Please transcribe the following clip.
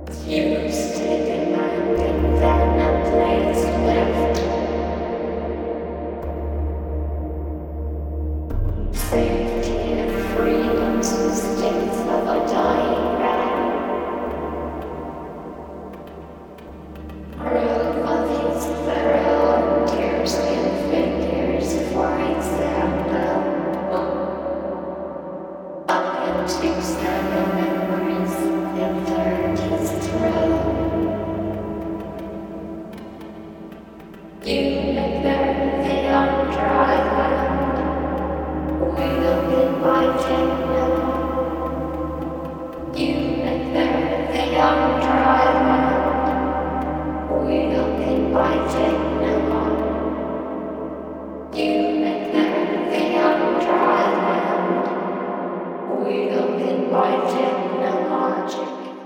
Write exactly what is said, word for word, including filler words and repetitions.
Used to demanding then a place left. Safety and freedom's states of a dying man. Road of his feral and deerskin figures for example. Up into seven memories and thirties through. You make them the on dry land. We'll be fighting them. You make them the on dry land. We'll be fighting them. You make them the on dry land. We'll be fighting